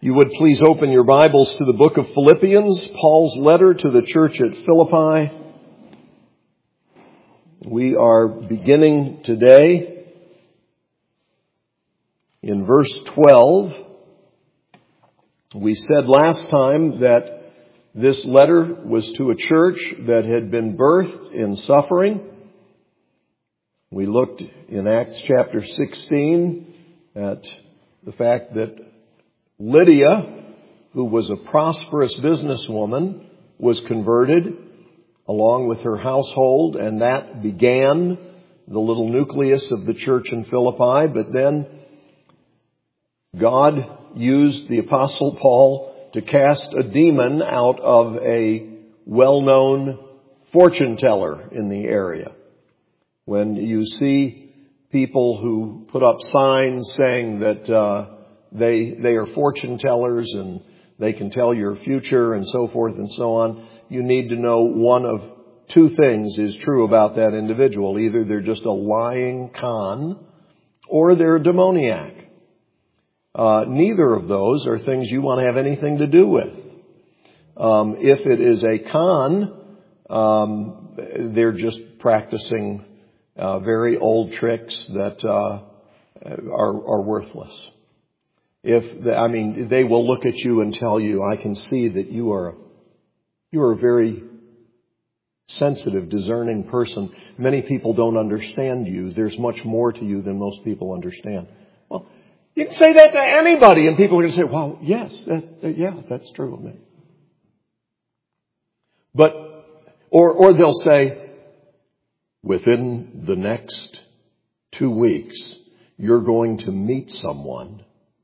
You would please open your Bibles to the book of Philippians, Paul's letter to the church at Philippi. We are beginning today in verse 12. We said last time that this letter was to a church that had been birthed in suffering. We looked in Acts chapter 16 at the fact that Lydia, who was a prosperous businesswoman, was converted along with her household, and that began the little nucleus of the church in Philippi. But then God used the Apostle Paul to cast a demon out of a well-known fortune teller in the area. When you see people who put up signs saying that they are fortune tellers and they can tell your future and so forth and so on, you need to know one of two things is true about that individual. Either they're just a lying con or they're a demoniac. Neither of those are things you want to have anything to do with. If it is a con, they're just practicing very old tricks that are worthless. They will look at you and tell you, I can see that you are a very sensitive, discerning person. Many people don't understand you. There's much more to you than most people understand. Well, you can say that to anybody and people are going to say, well, yes, that's true of me. Or they'll say, within the next 2 weeks, you're going to meet someone.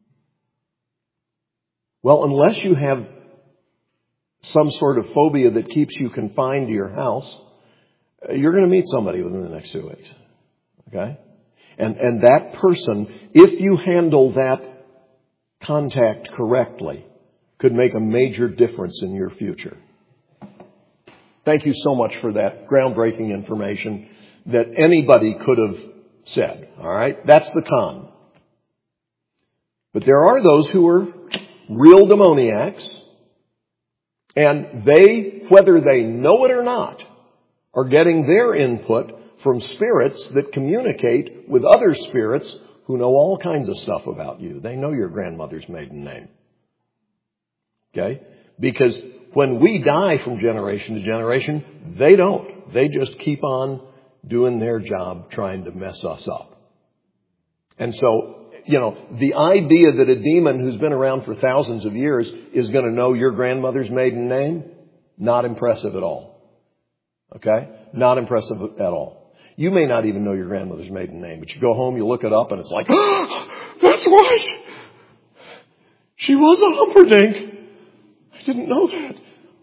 Well, unless you have some sort of phobia that keeps you confined to your house, you're going to meet somebody within the next 2 weeks. Okay? And that person, if you handle that contact correctly, could make a major difference in your future. Thank you so much for that groundbreaking information that anybody could have said. All right? That's the con. But there are those who are real demoniacs, and they, whether they know it or not, are getting their input from spirits that communicate with other spirits who know all kinds of stuff about you. They know your grandmother's maiden name. Okay? Because when we die from generation to generation, they don't. They just keep on doing their job trying to mess us up. And so, the idea that a demon who's been around for thousands of years is going to know your grandmother's maiden name, not impressive at all. Okay? Not impressive at all. You may not even know your grandmother's maiden name, but you go home, you look it up, and it's like, that's right! She was a Humperdinck! I didn't know that.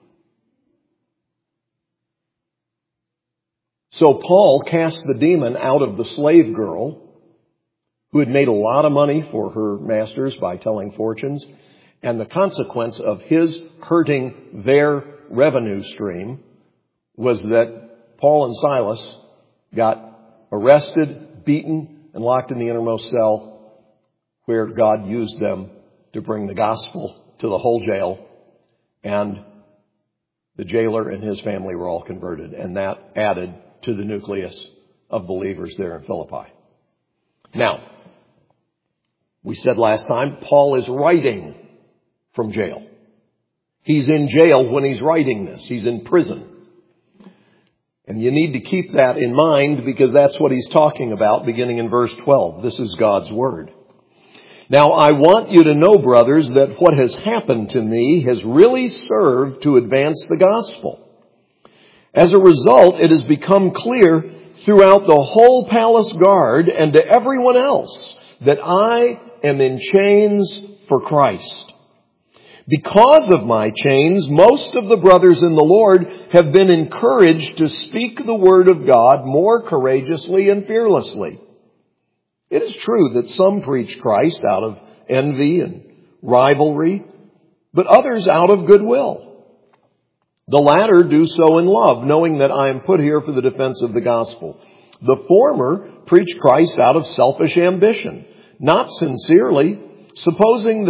So Paul cast the demon out of the slave girl, who had made a lot of money for her masters by telling fortunes. And the consequence of his hurting their revenue stream was that Paul and Silas got arrested, beaten, and locked in the innermost cell, where God used them to bring the gospel to the whole jail. And the jailer and his family were all converted. And that added to the nucleus of believers there in Philippi. Now, we said last time, Paul is writing from jail. He's in jail when he's writing this. He's in prison. And you need to keep that in mind because that's what he's talking about beginning in verse 12. This is God's Word. Now, I want you to know, brothers, that what has happened to me has really served to advance the gospel. As a result, it has become clear throughout the whole palace guard and to everyone else that I am in chains for Christ. Because of my chains, most of the brothers in the Lord have been encouraged to speak the word of God more courageously and fearlessly. It is true that some preach Christ out of envy and rivalry, but others out of goodwill. The latter do so in love, knowing that I am put here for the defense of the gospel. The former preach Christ out of selfish ambition, not sincerely, supposing that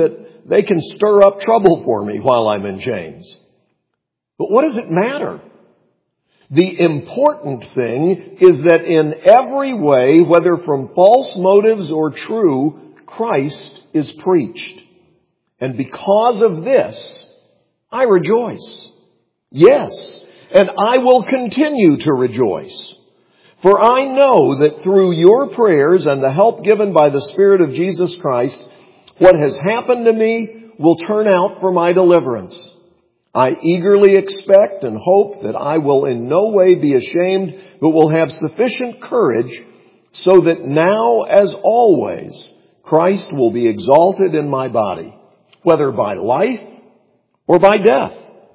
they can stir up trouble for me while I'm in chains. But what does it matter? The important thing is that in every way, whether from false motives or true, Christ is preached. And because of this, I rejoice. Yes, and I will continue to rejoice. For I know that through your prayers and the help given by the Spirit of Jesus Christ, what has happened to me will turn out for my deliverance. I eagerly expect and hope that I will in no way be ashamed, but will have sufficient courage so that now, as always, Christ will be exalted in my body, whether by life or by death.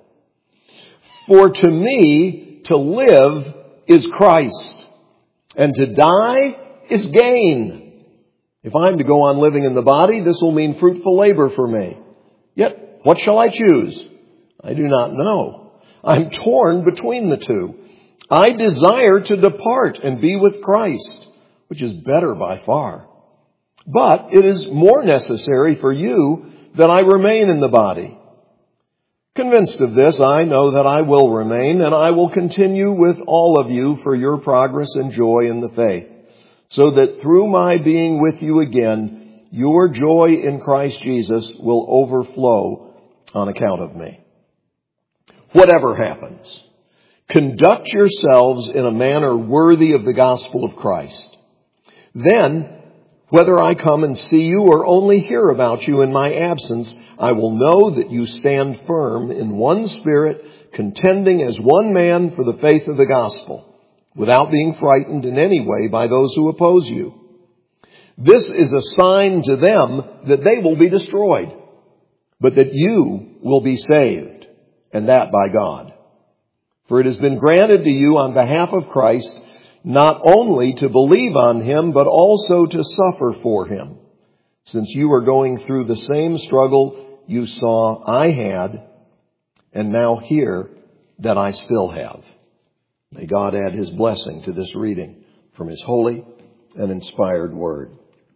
For to me, to live is Christ, and to die is gain. If I am to go on living in the body, this will mean fruitful labor for me. Yet, what shall I choose? I do not know. I'm torn between the two. I desire to depart and be with Christ, which is better by far. But it is more necessary for you that I remain in the body. Convinced of this, I know that I will remain, and I will continue with all of you for your progress and joy in the faith, so that through my being with you again, your joy in Christ Jesus will overflow on account of me. Whatever happens, conduct yourselves in a manner worthy of the gospel of Christ. Then, whether I come and see you or only hear about you in my absence, I will know that you stand firm in one spirit, contending as one man for the faith of the gospel, without being frightened in any way by those who oppose you. This is a sign to them that they will be destroyed, but that you will be saved, and that by God. For it has been granted to you on behalf of Christ not only to believe on him, but also to suffer for him, since you are going through the same struggle you saw I had, and now hear that I still have. May God add his blessing to this reading from his holy and inspired word.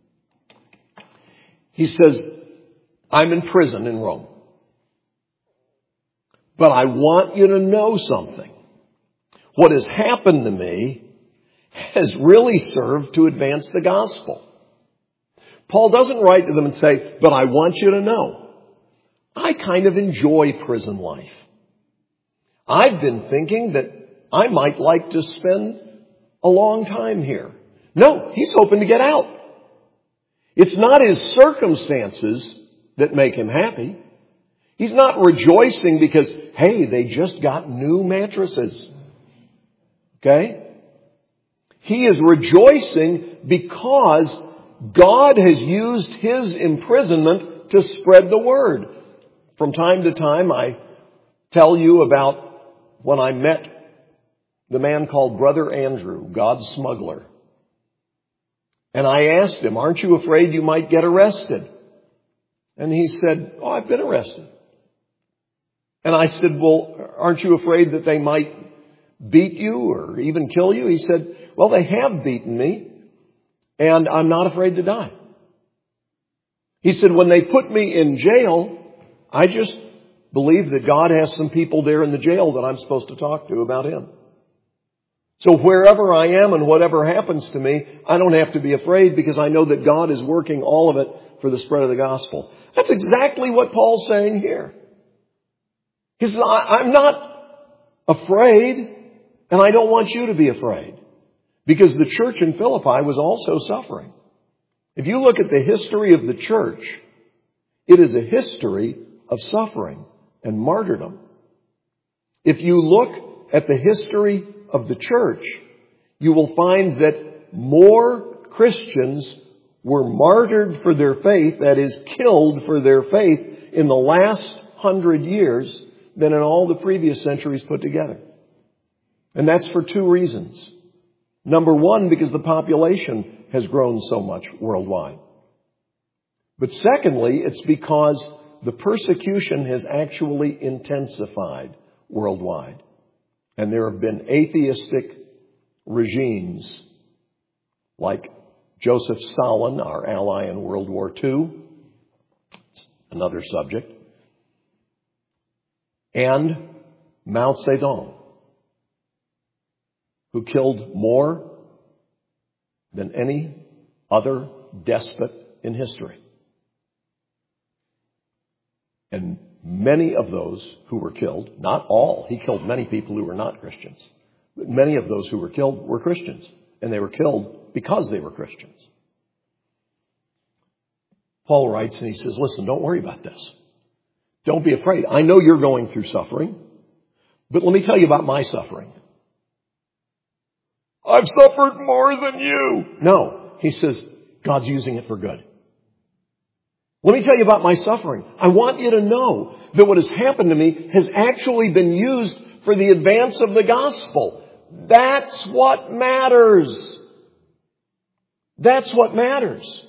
He says, I'm in prison in Rome. But I want you to know something. What has happened to me has really served to advance the gospel. Paul doesn't write to them and say, but I want you to know, I kind of enjoy prison life. I've been thinking that I might like to spend a long time here. No, he's hoping to get out. It's not his circumstances that make him happy. He's not rejoicing because, hey, they just got new mattresses. Okay? He is rejoicing because God has used his imprisonment to spread the word. From time to time, I tell you about when I met the man called Brother Andrew, God's smuggler. And I asked him, aren't you afraid you might get arrested? And he said, oh, I've been arrested. And I said, well, aren't you afraid that they might beat you or even kill you? He said, well, they have beaten me, and I'm not afraid to die. He said, when they put me in jail, I just believe that God has some people there in the jail that I'm supposed to talk to about him. So wherever I am and whatever happens to me, I don't have to be afraid because I know that God is working all of it for the spread of the gospel. That's exactly what Paul's saying here. He says, I'm not afraid, and I don't want you to be afraid, because the church in Philippi was also suffering. If you look at the history of the church, it is a history of suffering and martyrdom. If you look at the history of the church, you will find that more Christians were martyred for their faith, that is, killed for their faith, in the last 100 years than in all the previous centuries put together. And that's for two reasons. Number one, because the population has grown so much worldwide. But secondly, it's because the persecution has actually intensified worldwide. And there have been atheistic regimes like Joseph Stalin, our ally in World War II. another subject, and Mao Zedong, who killed more than any other despot in history. And many of those who were killed, not all, he killed many people who were not Christians, but many of those who were killed were Christians, and they were killed because they were Christians. Paul writes and he says, listen, don't worry about this. Don't be afraid. I know you're going through suffering, but let me tell you about my suffering. I've suffered more than you. No, he says, God's using it for good. Let me tell you about my suffering. I want you to know that what has happened to me has actually been used for the advance of the gospel. That's what matters. That's what matters.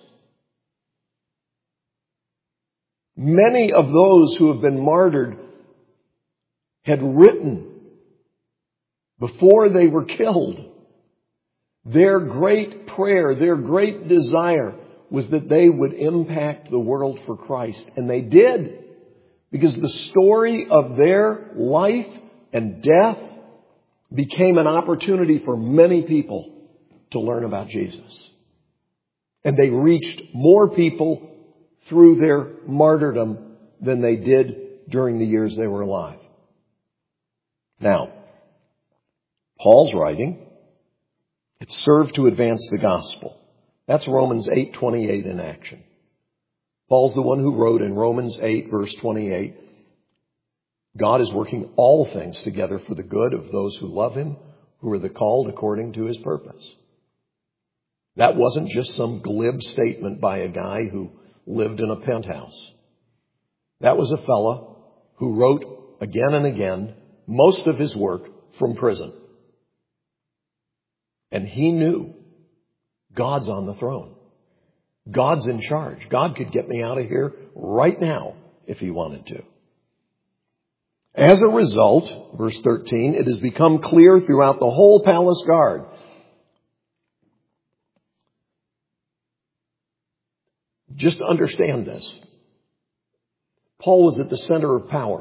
Many of those who have been martyred had written before they were killed. Their great prayer, their great desire was that they would impact the world for Christ. And they did. Because the story of their life and death became an opportunity for many people to learn about Jesus. And they reached more people through their martyrdom than they did during the years they were alive. Now, Paul's writing, it served to advance the gospel. That's Romans 8:28 in action. Paul's the one who wrote in Romans 8, verse 28, God is working all things together for the good of those who love Him, who are the called according to His purpose. That wasn't just some glib statement by a guy who lived in a penthouse. That was a fella who wrote again and again most of his work from prison. And he knew God's on the throne. God's in charge. God could get me out of here right now if He wanted to. As a result, verse 13, it has become clear throughout the whole palace guard. Just understand this. Paul was at the center of power.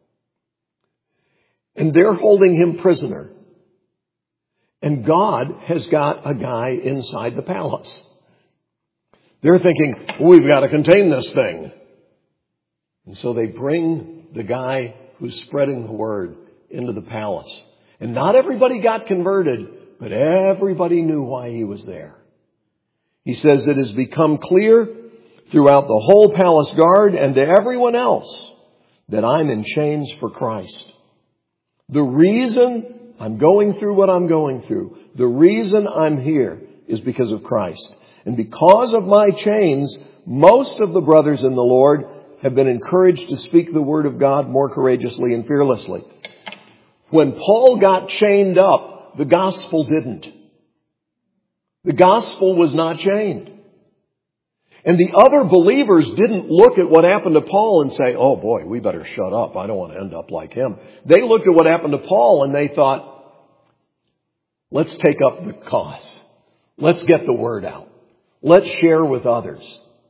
And they're holding him prisoner. And God has got a guy inside the palace. They're thinking, we've got to contain this thing. And so they bring the guy who's spreading the word into the palace. And not everybody got converted, but everybody knew why he was there. He says it has become clear throughout the whole palace guard and to everyone else that I'm in chains for Christ. The reason I'm going through what I'm going through, the reason I'm here is because of Christ. And because of my chains, most of the brothers in the Lord have been encouraged to speak the word of God more courageously and fearlessly. When Paul got chained up, the gospel didn't. The gospel was not chained. And the other believers didn't look at what happened to Paul and say, oh boy, we better shut up. I don't want to end up like him. They looked at what happened to Paul and they thought, let's take up the cause. Let's get the word out. Let's share with others.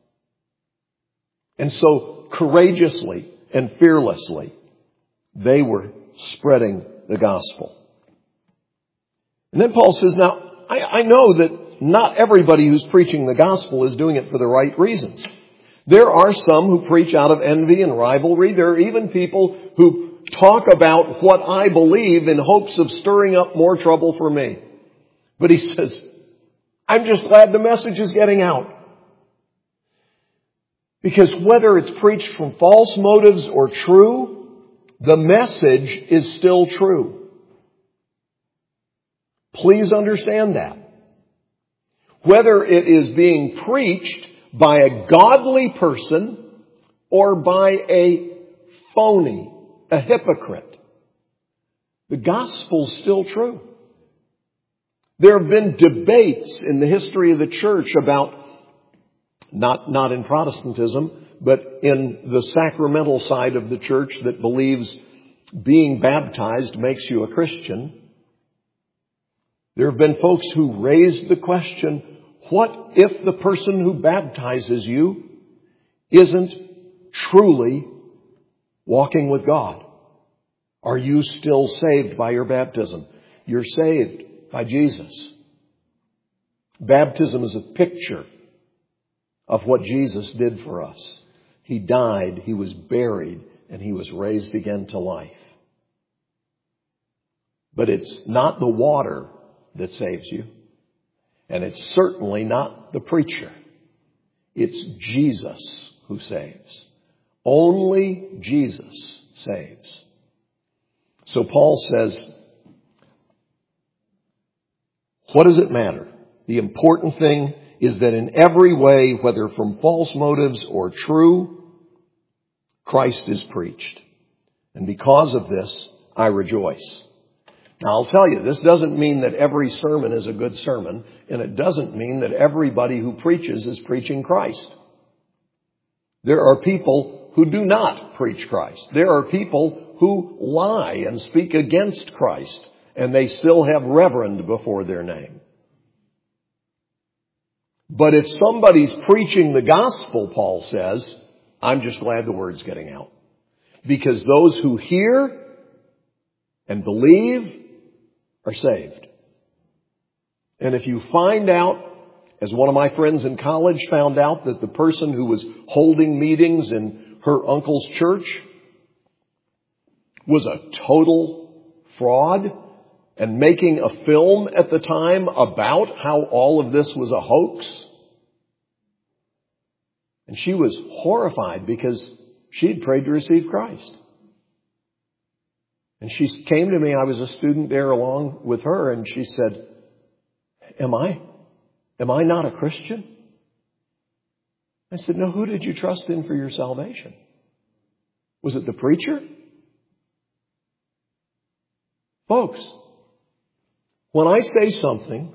And so courageously and fearlessly, they were spreading the gospel. And then Paul says, now, I know that not everybody who's preaching the gospel is doing it for the right reasons. There are some who preach out of envy and rivalry. There are even people who talk about what I believe in hopes of stirring up more trouble for me. But he says, I'm just glad the message is getting out. Because whether it's preached from false motives or true, the message is still true. Please understand that. Whether it is being preached by a godly person or by a phony, a hypocrite, the gospel's still true. There have been debates in the history of the church about, not in Protestantism, but in the sacramental side of the church that believes being baptized makes you a Christian. There have been folks who raised the question, what if the person who baptizes you isn't truly walking with God? Are you still saved by your baptism? You're saved by Jesus. Baptism is a picture of what Jesus did for us. He died, He was buried, and He was raised again to life. But it's not the water that saves you. And it's certainly not the preacher. It's Jesus who saves. Only Jesus saves. So Paul says, what does it matter? The important thing is that in every way, whether from false motives or true, Christ is preached. And because of this, I rejoice. Now, I'll tell you, this doesn't mean that every sermon is a good sermon, and it doesn't mean that everybody who preaches is preaching Christ. There are people who do not preach Christ. There are people who lie and speak against Christ, and they still have reverend before their name. But if somebody's preaching the gospel, Paul says, I'm just glad the word's getting out. Because those who hear and believe are saved. And if you find out, as one of my friends in college found out, that the person who was holding meetings in her uncle's church was a total fraud and making a film at the time about how all of this was a hoax. And she was horrified because she'd prayed to receive Christ. And she came to me, I was a student there along with her, and she said, Am I not a Christian? I said, no, who did you trust in for your salvation? Was it the preacher? Folks, when I say something,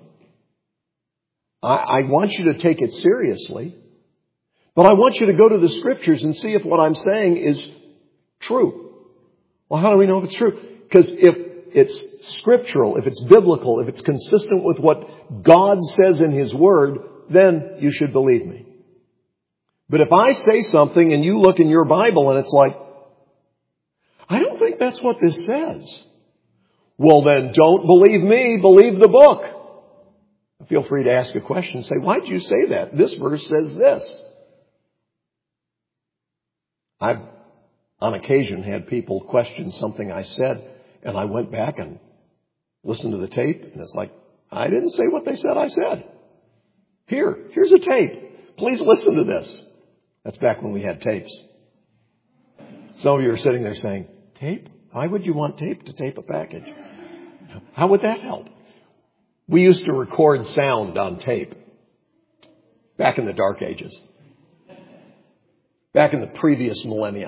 I want you to take it seriously, but I want you to go to the Scriptures and see if what I'm saying is true. Well, how do we know if it's true? Because if it's scriptural, if it's biblical, if it's consistent with what God says in His Word, then you should believe me. But if I say something and you look in your Bible and it's like, I don't think that's what this says. Well, then don't believe me, believe the book. Feel free to ask a question and say, why did you say that? This verse says this. I've, on occasion, had people question something I said, and I went back and listened to the tape, and it's like, I didn't say what they said I said. Here's a tape. Please listen to this. That's back when we had tapes. Some of you are sitting there saying, tape? Why would you want tape to tape a package? How would that help? We used to record sound on tape back in the dark ages, back in the previous millennia.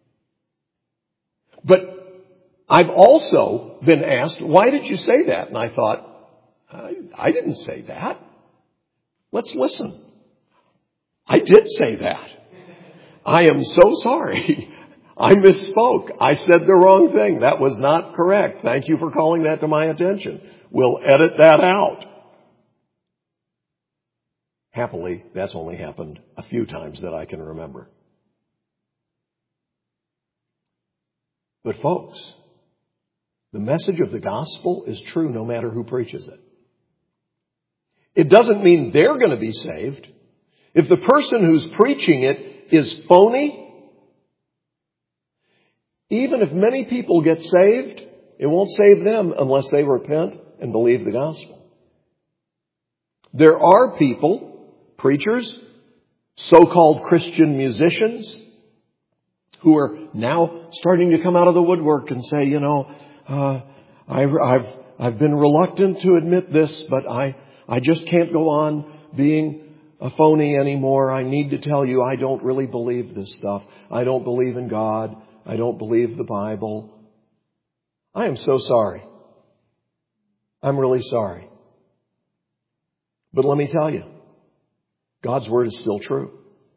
But I've also been asked, why did you say that? And I thought, I didn't say that. Let's listen. I did say that. I am so sorry. I misspoke. I said the wrong thing. That was not correct. Thank you for calling that to my attention. We'll edit that out. Happily, that's only happened a few times that I can remember. But folks, the message of the gospel is true no matter who preaches it. It doesn't mean they're going to be saved. If the person who's preaching it is phony, even if many people get saved, it won't save them unless they repent and believe the gospel. There are people, preachers, so-called Christian musicians, who are now starting to come out of the woodwork and say, I've been reluctant to admit this, but I just can't go on being a phony anymore. I need to tell you, I don't really believe this stuff. I don't believe in God. I don't believe the Bible. I am so sorry. I'm really sorry. But let me tell you, God's Word is still true.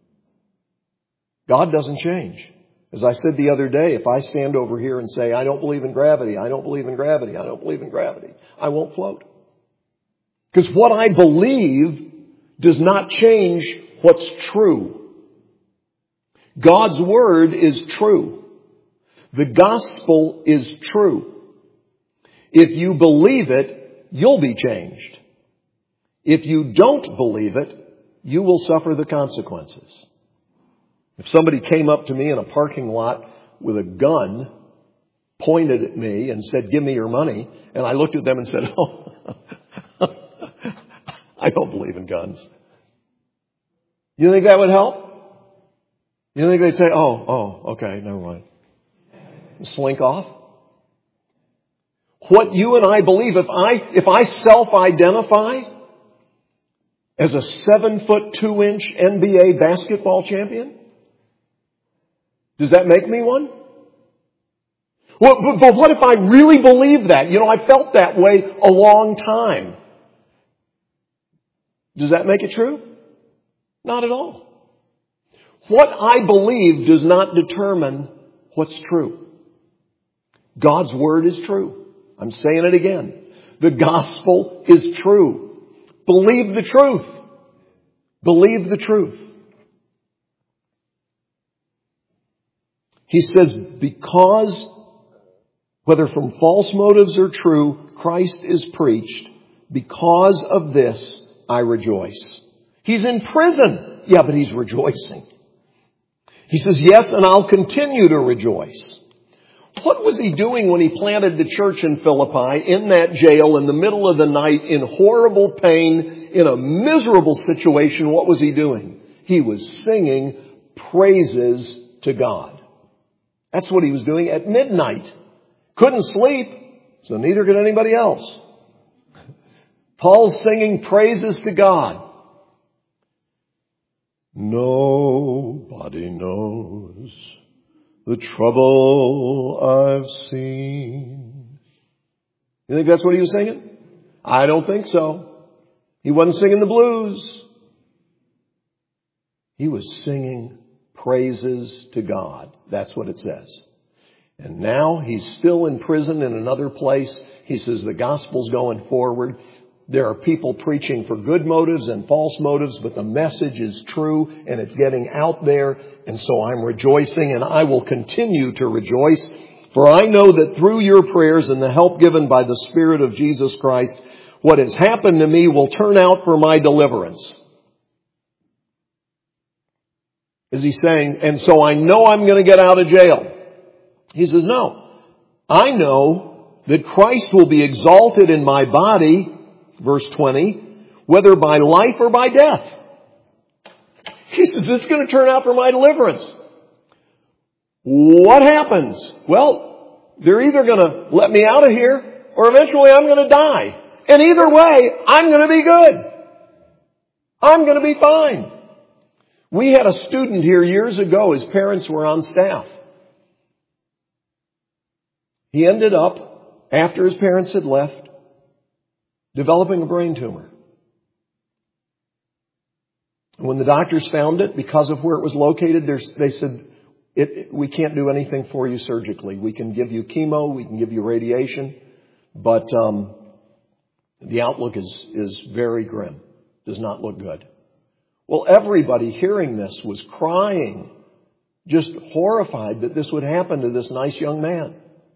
God doesn't change. As I said the other day, if I stand over here and say, I don't believe in gravity, I don't believe in gravity, I don't believe in gravity, I won't float. Because what I believe does not change what's true. God's Word is true. The gospel is true. If you believe it, you'll be changed. If you don't believe it, you will suffer the consequences. If somebody came up to me in a parking lot with a gun, pointed at me and said, "Give me your money," and I looked at them and said, "Oh, I don't believe in guns." You think that would help? You think they'd say, oh, okay, never mind. Slink off? What you and I believe, if I self-identify as a 7'2" NBA basketball champion, does that make me one? Well, but what if I really believe that? I felt that way a long time. Does that make it true? Not at all. What I believe does not determine what's true. God's Word is true. I'm saying it again. The gospel is true. Believe the truth. Believe the truth. He says, because whether from false motives or true, Christ is preached. Because of this, I rejoice. He's in prison. Yeah, but he's rejoicing. He says, yes, and I'll continue to rejoice. What was he doing when he planted the church in Philippi, in that jail, in the middle of the night, in horrible pain, in a miserable situation? What was he doing? He was singing praises to God. That's what he was doing at midnight. Couldn't sleep, so neither could anybody else. Paul's singing praises to God. Nobody knows the trouble I've seen. You think that's what he was singing? I don't think so. He wasn't singing the blues. He was singing praises to God. That's what it says. And now he's still in prison in another place. He says the gospel's going forward. There are people preaching for good motives and false motives, but the message is true and it's getting out there. And so I'm rejoicing, and I will continue to rejoice. For I know that through your prayers and the help given by the Spirit of Jesus Christ, what has happened to me will turn out for my deliverance. Is he saying, and so I know I'm going to get out of jail? He says, no. I know that Christ will be exalted in my body, verse 20, whether by life or by death. He says, this is going to turn out for my deliverance. What happens? Well, they're either going to let me out of here or eventually I'm going to die. And either way, I'm going to be good. I'm going to be fine. We had a student here years ago. His parents were on staff. He ended up, after his parents had left, developing a brain tumor. When the doctors found it, because of where it was located, they said, we can't do anything for you surgically. We can give you chemo, we can give you radiation, but the outlook is very grim. Does not look good. Well, everybody hearing this was crying, just horrified that this would happen to this nice young man.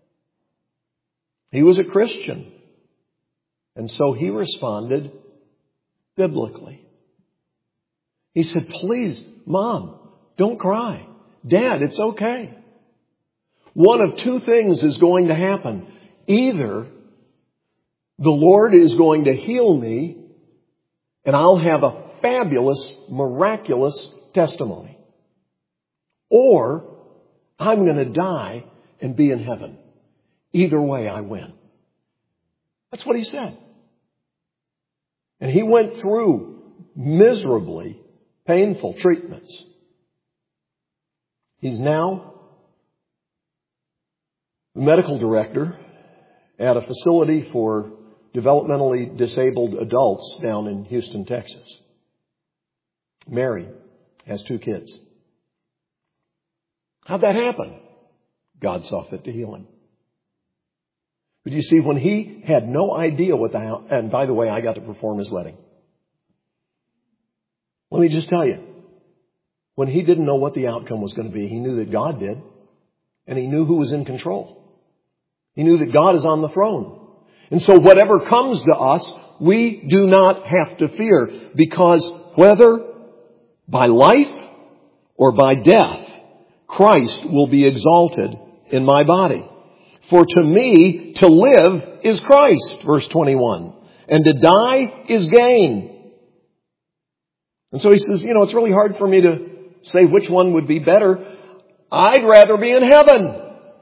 He was a Christian. And so he responded biblically. He said, please, Mom, don't cry. Dad, it's okay. One of two things is going to happen. Either the Lord is going to heal me and I'll have a fabulous, miraculous testimony. Or I'm going to die and be in heaven. Either way, I win. That's what he said. And he went through miserably painful treatments. He's now the medical director at a facility for developmentally disabled adults down in Houston, Texas. Married, has 2 kids. How'd that happen? God saw fit to heal him. But you see, when he had no idea and by the way, I got to perform his wedding. Let me just tell you, when he didn't know what the outcome was going to be. He knew that God did, and he knew who was in control. He knew that God is on the throne. And so whatever comes to us, we do not have to fear, because whether by life or by death, Christ will be exalted in my body. For to me, to live is Christ, verse 21, and to die is gain. And so he says, it's really hard for me to say which one would be better. I'd rather be in heaven.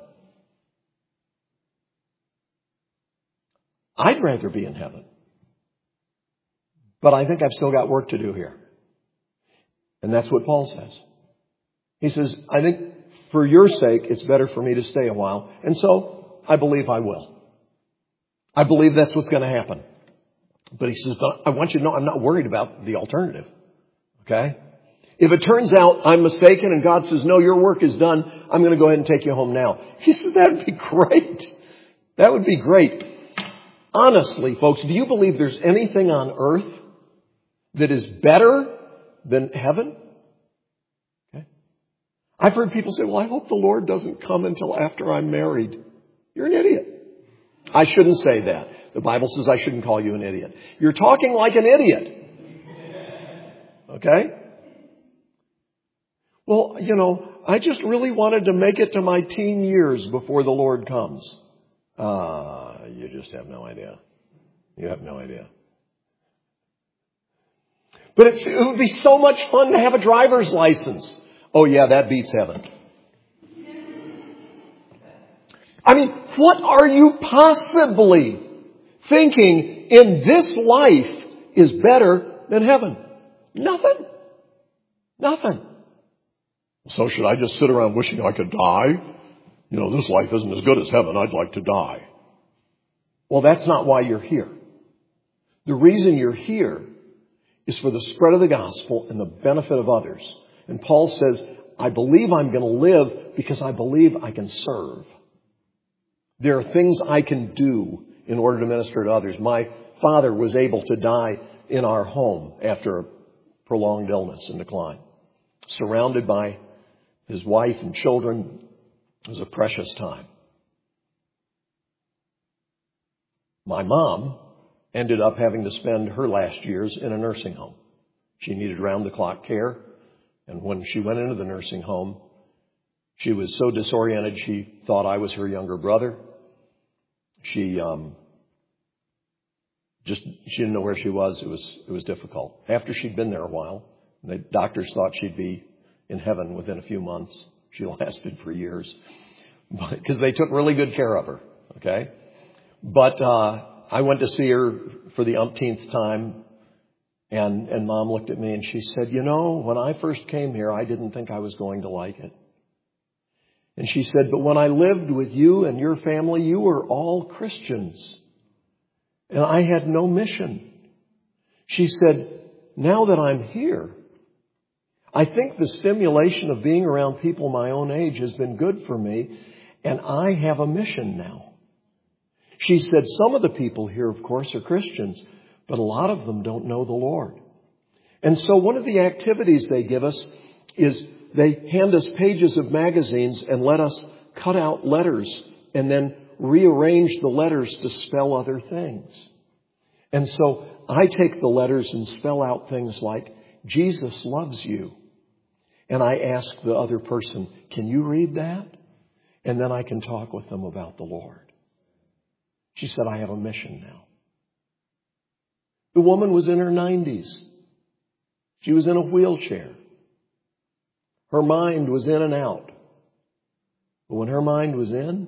I'd rather be in heaven. But I think I've still got work to do here. And that's what Paul says. He says, I think for your sake, it's better for me to stay a while. And so I believe I will. I believe that's what's going to happen. But he says, I want you to know I'm not worried about the alternative. Okay? If it turns out I'm mistaken and God says, no, your work is done, I'm going to go ahead and take you home now. He says, that would be great. That would be great. Honestly, folks, do you believe there's anything on earth that is better than heaven? Okay. I've heard people say, well, I hope the Lord doesn't come until after I'm married. You're an idiot. I shouldn't say that. The Bible says I shouldn't call you an idiot. You're talking like an idiot. Okay? Well, I just really wanted to make it to my teen years before the Lord comes. You just have no idea. You have no idea. But it would be so much fun to have a driver's license. Oh yeah, that beats heaven. I mean, what are you possibly thinking in this life is better than heaven? Nothing. Nothing. So should I just sit around wishing I could die? This life isn't as good as heaven. I'd like to die. Well, that's not why you're here. The reason you're here is for the spread of the gospel and the benefit of others. And Paul says, I believe I'm going to live because I believe I can serve. There are things I can do in order to minister to others. My father was able to die in our home after a prolonged illness and decline. Surrounded by his wife and children. It was a precious time. My mom ended up having to spend her last years in a nursing home. She needed round-the-clock care. And when she went into the nursing home, she was so disoriented she thought I was her younger brother. She didn't know where she was. It was difficult. After she'd been there a while, the doctors thought she'd be in heaven within a few months. She lasted for years because they took really good care of her. Okay. But, I went to see her for the umpteenth time, and Mom looked at me and she said, when I first came here, I didn't think I was going to like it. And she said, but when I lived with you and your family, you were all Christians. And I had no mission. She said, now that I'm here, I think the stimulation of being around people my own age has been good for me, and I have a mission now. She said, some of the people here, of course, are Christians, but a lot of them don't know the Lord. And so one of the activities they give us is they hand us pages of magazines and let us cut out letters and then rearrange the letters to spell other things. And so I take the letters and spell out things like, Jesus loves you. And I ask the other person, can you read that? And then I can talk with them about the Lord. She said, I have a mission now. The woman was in her 90s. She was in a wheelchair. Her mind was in and out. But when her mind was in,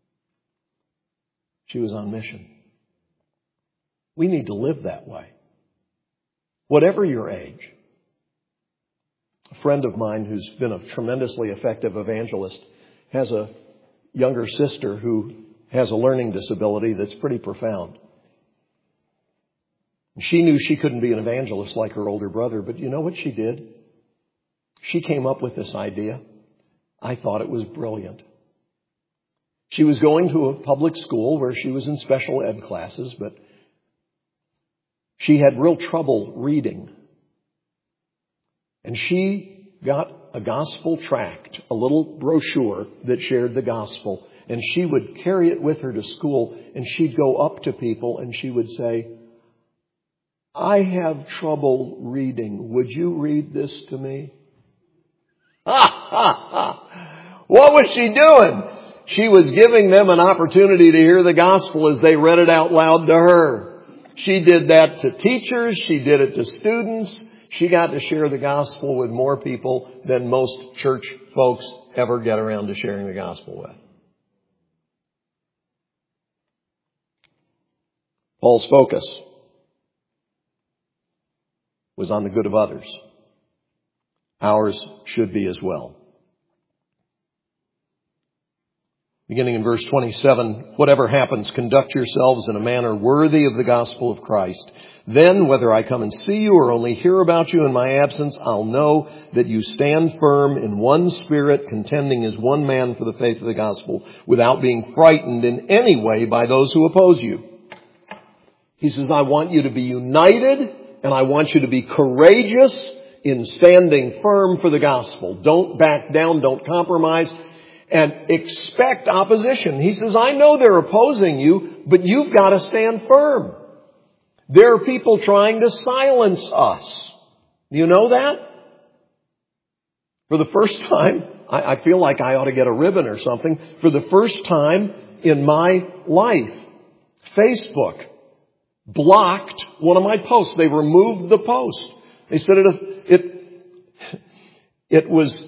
she was on mission. We need to live that way. Whatever your age. A friend of mine who's been a tremendously effective evangelist has a younger sister who has a learning disability that's pretty profound. She knew she couldn't be an evangelist like her older brother, but you know what she did? She came up with this idea. I thought it was brilliant. She was going to a public school where she was in special ed classes, but she had real trouble reading. And she got a gospel tract, a little brochure that shared the gospel. And she would carry it with her to school, and she'd go up to people and she would say, I have trouble reading. Would you read this to me? Ha, ha, ha. What was she doing? She was giving them an opportunity to hear the gospel as they read it out loud to her. She did that to teachers. She did it to students. She got to share the gospel with more people than most church folks ever get around to sharing the gospel with. Paul's focus was on the good of others. Ours should be as well. Beginning in verse 27, whatever happens, conduct yourselves in a manner worthy of the gospel of Christ. Then, whether I come and see you or only hear about you in my absence, I'll know that you stand firm in one spirit, contending as one man for the faith of the gospel, without being frightened in any way by those who oppose you. He says, I want you to be united, and I want you to be courageous in standing firm for the gospel. Don't back down, don't compromise. And expect opposition. He says, I know they're opposing you, but you've got to stand firm. There are people trying to silence us. Do you know that? For the first time, I feel like I ought to get a ribbon or something. For the first time in my life, Facebook blocked one of my posts. They removed the post. They said it was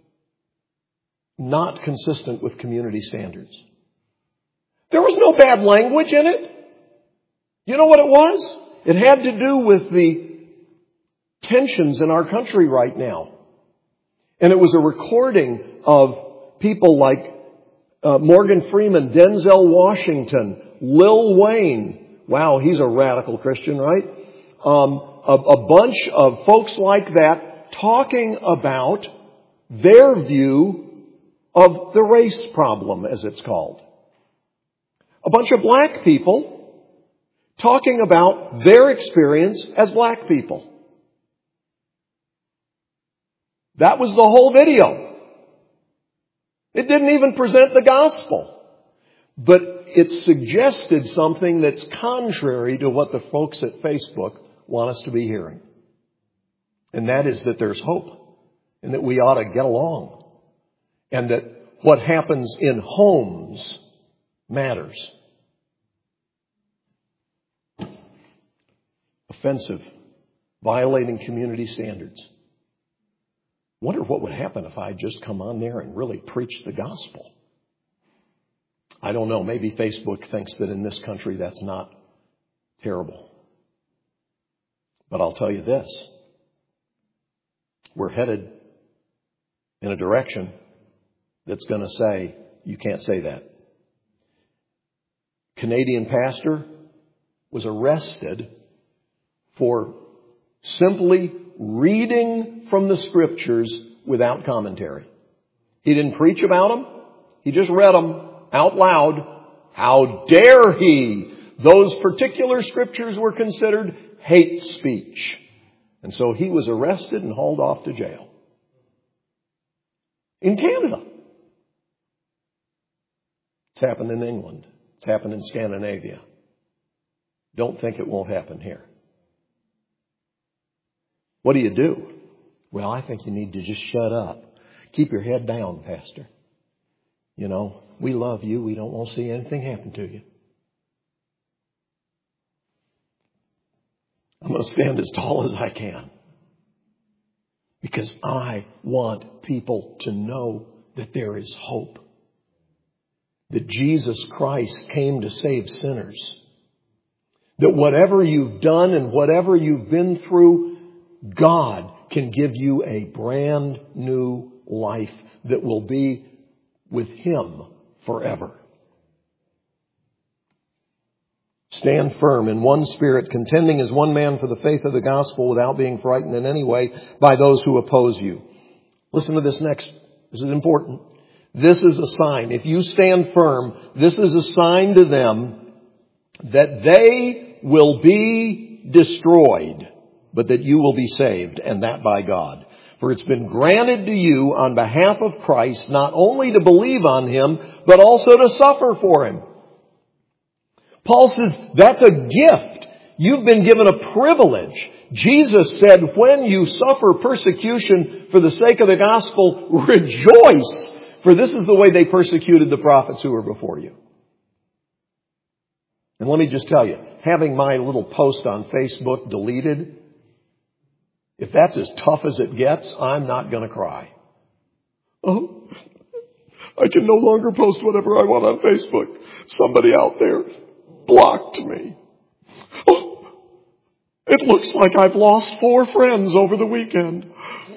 not consistent with community standards. There was no bad language in it. You know what it was? It had to do with the tensions in our country right now. And it was a recording of people like Morgan Freeman, Denzel Washington, Lil Wayne. Wow, he's a radical Christian, right? A bunch of folks like that talking about their view of the race problem, as it's called. A bunch of black people talking about their experience as black people. That was the whole video. It didn't even present the gospel. But it suggested something that's contrary to what the folks at Facebook want us to be hearing. And that is that there's hope and that we ought to get along. And that what happens in homes matters. Offensive, violating community standards. Wonder what would happen if I just come on there and really preach the gospel. I don't know. Maybe Facebook thinks that in this country that's not terrible. But I'll tell you this. We're headed in a direction that's going to say, you can't say that. Canadian pastor was arrested for simply reading from the scriptures without commentary. He didn't preach about them. He just read them out loud. How dare he? Those particular scriptures were considered hate speech. And so he was arrested and hauled off to jail. In Canada. It's happened in England. It's happened in Scandinavia. Don't think it won't happen here. What do? Well, I think you need to just shut up. Keep your head down, Pastor. You know, we love you. We don't want to see anything happen to you. I'm going to stand as tall as I can. Because I want people to know that there is hope. That Jesus Christ came to save sinners. That whatever you've done and whatever you've been through, God can give you a brand new life that will be with Him forever. Stand firm in one spirit, contending as one man for the faith of the gospel without being frightened in any way by those who oppose you. Listen to this next. This is important. This is a sign. If you stand firm, this is a sign to them that they will be destroyed, but that you will be saved, and that by God. For it's been granted to you on behalf of Christ not only to believe on Him, but also to suffer for Him. Paul says that's a gift. You've been given a privilege. Jesus said, when you suffer persecution for the sake of the gospel, rejoice, for this is the way they persecuted the prophets who were before you. And let me just tell you, having my little post on Facebook deleted, if that's as tough as it gets, I'm not going to cry. Oh, I can no longer post whatever I want on Facebook. Somebody out there blocked me. Oh, it looks like I've lost 4 friends over the weekend.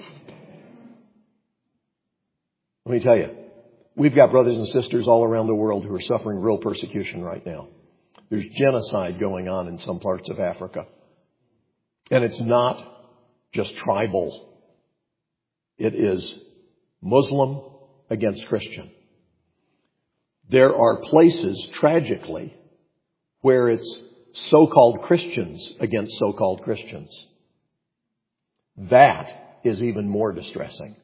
Let me tell you, we've got brothers and sisters all around the world who are suffering real persecution right now. There's genocide going on in some parts of Africa. And it's not just tribal. It is Muslim against Christian. There are places, tragically, where it's so-called Christians against so-called Christians. That is even more distressing.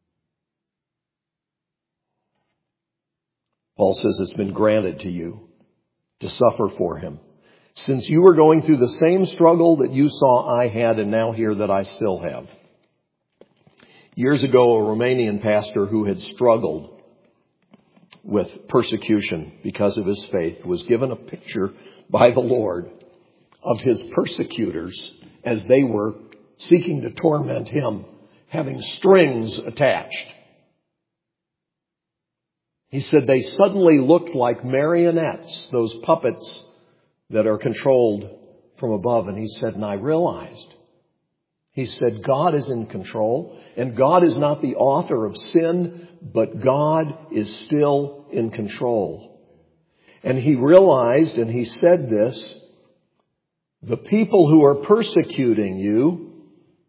Paul says it's been granted to you to suffer for Him, since you were going through the same struggle that you saw I had and now hear that I still have. Years ago, a Romanian pastor who had struggled with persecution because of his faith was given a picture by the Lord of his persecutors as they were seeking to torment him, having strings attached. He said they suddenly looked like marionettes, those puppets that are controlled from above. And he said, and I realized, he said, God is in control, and God is not the author of sin, but God is still in control. And he realized, and he said this, the people who are persecuting you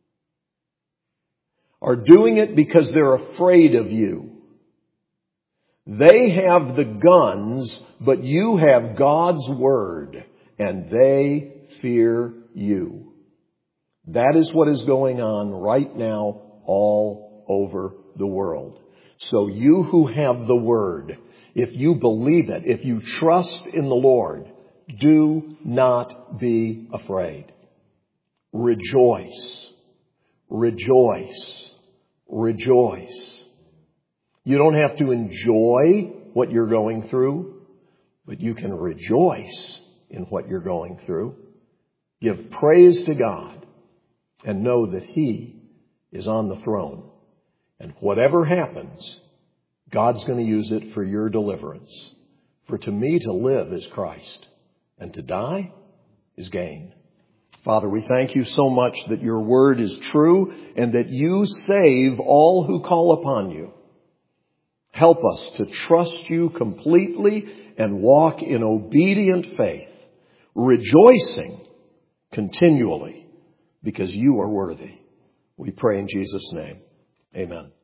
are doing it because they're afraid of you. They have the guns, but you have God's word, and they fear you. That is what is going on right now all over the world. So you who have the word, if you believe it, if you trust in the Lord, do not be afraid. Rejoice. Rejoice. Rejoice. You don't have to enjoy what you're going through, but you can rejoice in what you're going through. Give praise to God and know that He is on the throne. And whatever happens, God's going to use it for your deliverance. For to me to live is Christ, and to die is gain. Father, we thank you so much that your word is true and that you save all who call upon you. Help us to trust you completely and walk in obedient faith, rejoicing continually because you are worthy. We pray in Jesus' name. Amen.